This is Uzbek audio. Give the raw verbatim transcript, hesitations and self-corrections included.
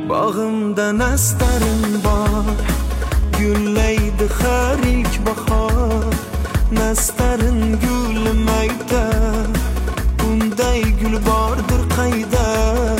Bağımda nastarin bor, gullaydi har ilk bahor. Nastarin gulmaydi, bunday gul bordir qayda.